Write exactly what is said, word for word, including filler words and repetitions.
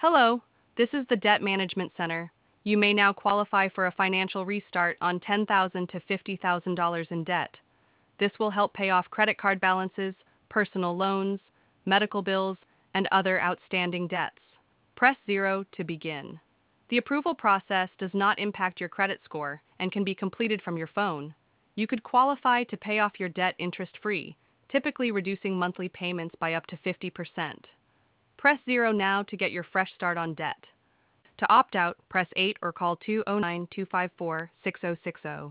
Hello, this is the Debt Management Center. You may now qualify for a financial restart on ten thousand dollars to fifty thousand dollars in debt. This will help pay off credit card balances, personal loans, medical bills, and other outstanding debts. Press zero to begin. The approval process does not impact your credit score and can be completed from your phone. You could qualify to pay off your debt interest-free, typically reducing monthly payments by up to fifty percent. Press zero now to get your fresh start on debt. To opt out, press eight or call two oh nine, two five four, six oh six oh.